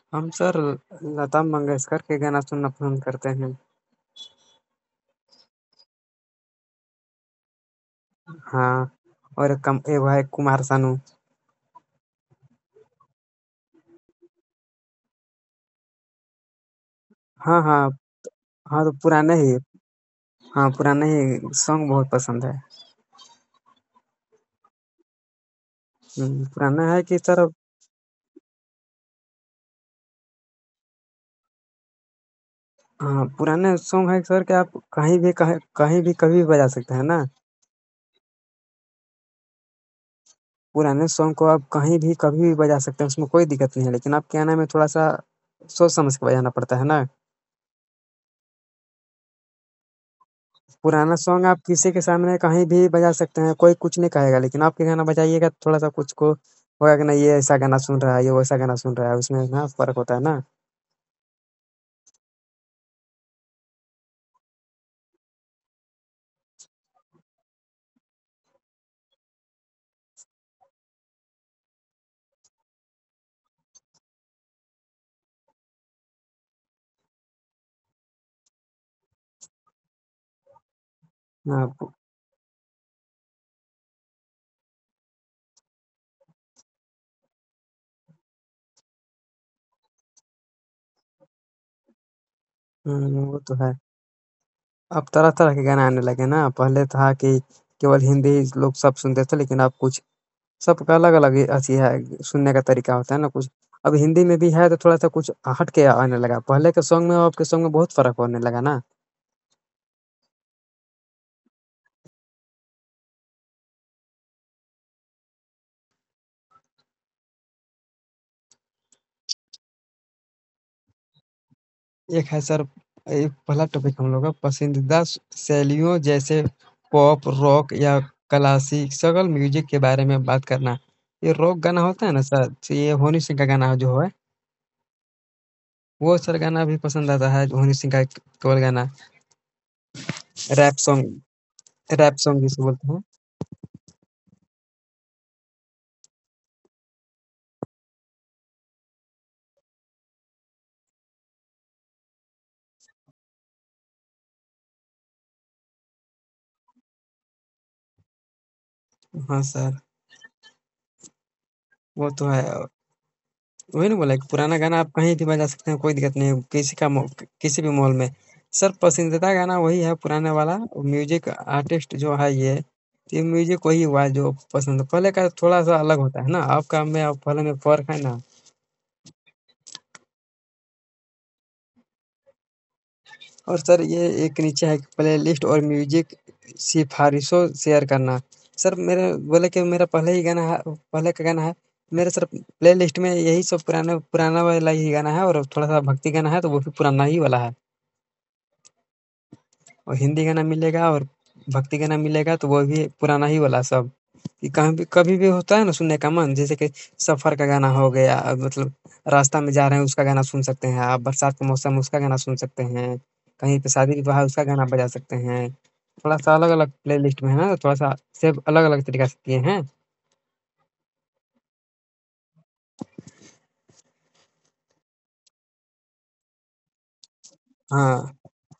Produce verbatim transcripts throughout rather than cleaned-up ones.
हम सर लता मंगेशकर के गाना सुनना पसंद करते हैं। हाँ, और कम एगो है कुमार सानू। हाँ, हाँ, हाँ, तो पुराने ही हाँ, पुराने ही सॉन्ग बहुत पसंद है। हुँ, पुराना है कि सर। हाँ, पुराने सॉन्ग है सर कि आप कहीं भी कहीं कहीं भी कभी भी बजा सकते हैं ना। पुराने सॉन्ग को आप कहीं भी कभी भी बजा सकते हैं, उसमें कोई दिक्कत नहीं है, लेकिन आपके गाने में थोड़ा-सा सोच समझ के बजाना पड़ता है ना। पुराना सॉन्ग आप किसी के सामने कहीं भी बजा सकते हैं, कोई कुछ नहीं कहेगा, लेकिन आपके गाना बजाइएगा तो थोड़ा-सा कुछ को होगा कि नहीं, ये ऐसा गाना सुन रहा है, ये वैसा गाना सुन रहा है, उसमें ना फ़र्क होता है ना। हाँ, प हुँ, वो तो है। अब तरह-तरह के गाने आने लगे ना, पहले था कि केवल हिंदी लोग सब सुनते थे, लेकिन अब कुछ सबका अलग-अलग ही अथी है, सुनने का तरीका होता है ना कुछ। अब हिंदी में भी है तो थोड़ा-सा कुछ हट के आने लगा। पहले के सॉन्ग में और अब के सॉन्ग में बहुत फ़र्क होने लगा ना। एक है सर, एक पहला टॉपिक हम लोग का पसंदीदा श शैलियों जैसे पॉप, रॉक या क्लासिक सगल म्यूज़िक के बारे में बात करना। ये रॉक गाना होता है ना सर, तो ये हनी सिंह का गाना जो है, वो सर गाना भी पसंद आता है, हनी सिंह का केवल गाना, रैप सॉन्ग रैप सॉन्ग जिसे बोलते हैं। हाँ सर, वो तो है। वही ना बोला कि पुराना गाना आप कहीं भी बजा सकते हैं, कोई दिक्कत नहीं है, किसी का मो किसी भी मॉल में। सर पसंदीदा गाना वही है पुराने वाला, म्यूज़िक आर्टिस्ट जो है ये, ये म्यूज़िक वही हुआ है जो पसंद, पहले का थोड़ा-सा अलग होता है ना, आपका में और पहले में फ़र्क है ना। और सर ये एक नीचे है प्लेलिस्ट और म्यूज़िक सिफ़ारिशों शेयर करना। सर मेरे बोले कि मेरा पहले ही गाना है, पहले का गाना है, मेरे सर प्लेलिस्ट में यही सब पुराना पुराना वाला ही गाना है, और थोड़ा-सा भक्ति गाना है तो वो भी पुराना ही वाला है। और हिंदी गाना मिलेगा और भक्ति गाना मिलेगा तो वो भी पुराना ही वाला सब। कि कहीं भी कभी भी होता है ना सुनने का मन, जैसे कि सफ़र का गाना हो गया, अ, मतलब रास्ता में जा रहे हैं उसका गाना सुन सकते हैं आप, बरसात का मौसम उसका गाना सुन सकते हैं, कहीं पे शादी-विवाह है उसका गाना बजा सकते हैं। थोड़ा-सा अलग-अलग प्लेलिस्ट में है ना, थोड़ा-सा सब अलग-अलग तरीका से किए हैं। हाँ।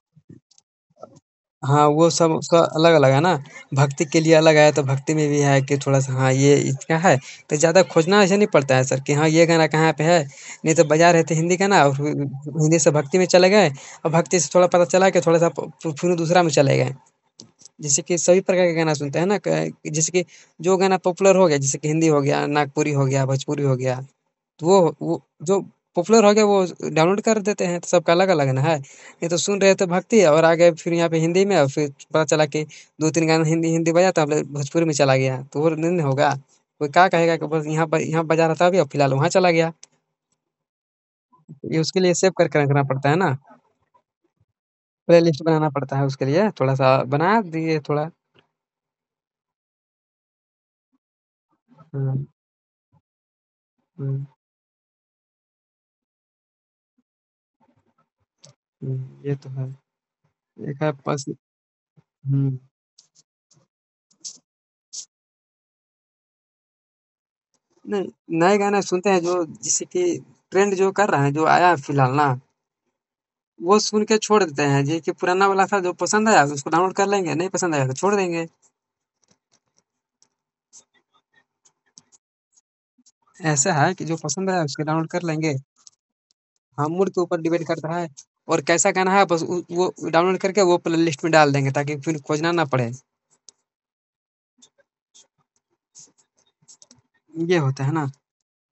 हाँ, वो सब उसका अलग-अलग है ना, भक्ति के लिए अलग है, तो भक्ति में भी है कि थोड़ा-सा हाँ, ये इसका है, तो ज़्यादा खोजना ऐसे नहीं पड़ता है सर कि हाँ, ये गाना कहाँ पे है, नहीं तो बजा रहे थे हिंदी गाना और फिर हिंदी से भक्ति में चले गए, और भक्ति से थोड़ा पता चला कि थोड़ा-सा प फिर दूसरा में चले गए। जैसे कि सभी प्रकार के गाना सुनते हैं ना, क जैसे कि जो गाना पॉपुलर हो गया, जैसे कि हिंदी हो गया, नागपुरी हो गया, भोजपुरी हो गया, तो वो वो जो पॉपुलर हो गया वो डाउनलोड कर देते हैं, तो सबका अलग-अलग ना है। ये तो सुन रहे थे भक्ति और आ गए फिर यहाँ पे हिंदी में, और फिर पता चला कि दो तीन गाना हिंदी हिंदी बजा तो अब भोजपुरी में चला गया, तो वो नहीं ना होगा। कोई क्या कहेगा कि बस यहाँ ब यहाँ बजा रहा था अभी और फिलहाल वहाँ चला गया। ये उसके लिए सेव करके रखना पड़ता है ना, प्लेलिस्ट बनाना पड़ता है उसके लिए, थोड़ा-सा बना दिए थोड़ा। हुँ, हुँ, हुँ, ये तो है। एक है पस हुँ। नहीं, नए गाने सुनते हैं जो जैसे कि ट्रेंड जो कर रहा है, जो आया है फिलहाल ना, वो सुन के छोड़ देते हैं जी कि पुराना वाला था जो पसंद आया उसको डाउनलोड कर लेंगे, नहीं पसंद आया तो छोड़ देंगे। ऐसा है कि जो पसंद आया उसको डाउनलोड कर लेंगे। हाँ, मूड के ऊपर डिपेंड करता है और कैसा गाना है बस उ वो डाउनलोड करके वो प्लेलिस्ट में डाल देंगे ताकि फिर खोजना ना पड़े। ये होता है ना।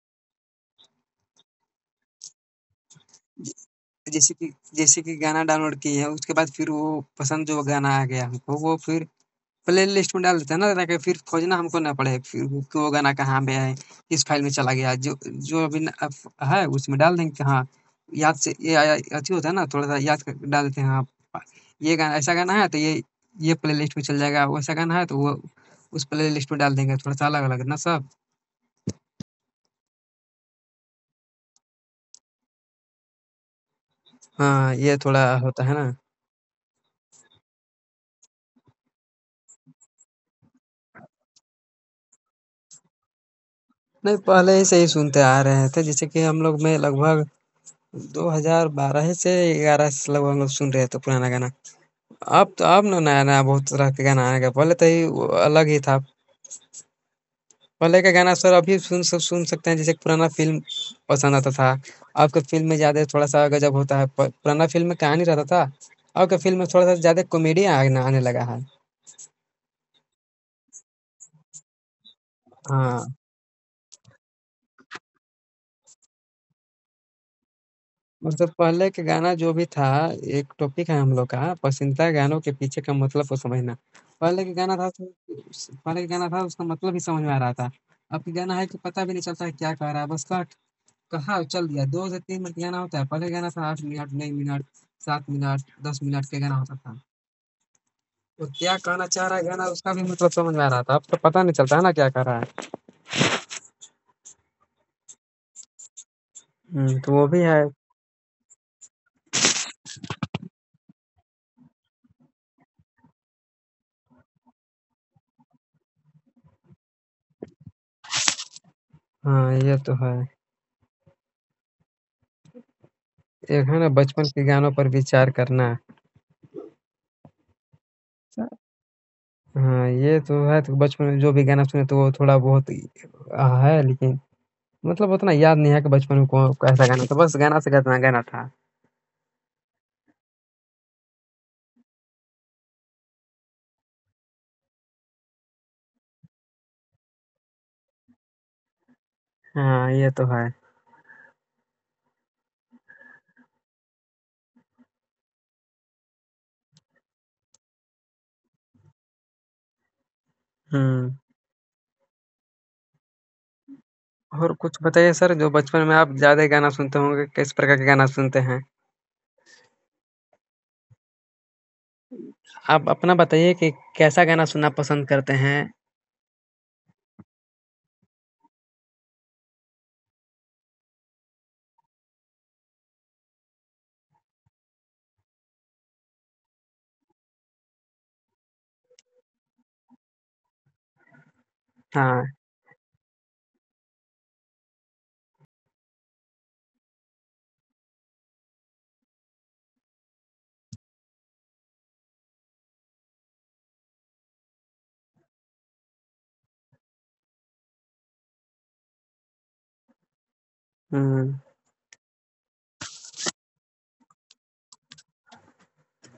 जैसे कि जैसे कि गाना डाउनलोड किए हैं, उसके बाद फिर वो पसंद जो गाना आ गया हमको, वो फिर प्लेलिस्ट में डाल देते हैं ना, ताकि फिर खोजना हमको ना पड़े, फिर वो कि वो गाना कहाँ पे है, किस फ़ाइल में चला गया। जो जो अभी न अफ है उसमें डाल देंगे कि हाँ, याद से ये आया अथी होता है ना, थोड़ा-सा याद करके डाल देते हैं हाँ, प ये गाना ऐसा गाना है तो ये ये प्लेलिस्ट में चल जाएगा, वैसा गाना है तो वो उस प्लेलिस्ट में डाल देंगे, थोड़ा-सा अलग-अलग ना सब। हाँ, ये थोड़ा होता है ना। नहीं, पहले ही से ही सुनते आ रहे थे, जैसे कि हम लोग में लगभग दो हज़ार बारह से ग्यारह से लगभग हम लोग सुन रहे थे पुराना गाना। अब तो अब ना नया-नया बहुत तरह के गाना आ गया, पहले तो ये वो अलग ही था। पहले का गाना सर अभी सुन स सुन सकते हैं, जैसे पुराना फ़िल्म पसंद आता था। अब के फ़िल्म में ज़्यादा थोड़ा-सा गज़ब होता है, प पुराना फ़िल्म में कहानी रहता था, अब के फ़िल्म में थोड़ा-सा ज़्यादा कॉमेडी आने आने लगा है। हाँ, मतलब पहले के गाना जो भी था, एक टॉपिक है हम लोग का, पसंदीदा गानों के पीछे का मतलब को समझना। पहले के गाना था तो उस पहले के गाना था उसका मतलब ही समझ में आ रहा था। अब के गाना है कि पता भी नहीं चलता है क्या कह रहा है, बस कट कहा चल दिया, दो से तीन मिनट का गाना होता है, पहले गाना था आठ मिनट, नौ मिनट, सात मिनट, दस मिनट के गाना होता था। तो क्या कहना चाह रहा है गाना उसका भी मतलब समझ में आ रहा था, अब तो पता नहीं चलता है ना क्या कह रहा है। हुँ, तो वो भी है। हाँ, ये तो है। एक है ना बचपन के गानों पर विचार करना। हाँ, ये तो है तो बचपन में जो भी गाना सुने तो वो थोड़ा बहुत अ, है लेकिन मतलब उतना याद नहीं है कि बचपन में कौन कैसा गाना था, बस गाना से गाना गाना था। हाँ, ये तो है। हुँ, और कुछ बताइए सर जो बचपन में आप ज़्यादा गाना सुनते होंगे, किस प्रकार के गाना सुनते हैं? आप अपना बताइए कि कैसा गाना सुनना पसंद करते हैं? हाँ, हुँ।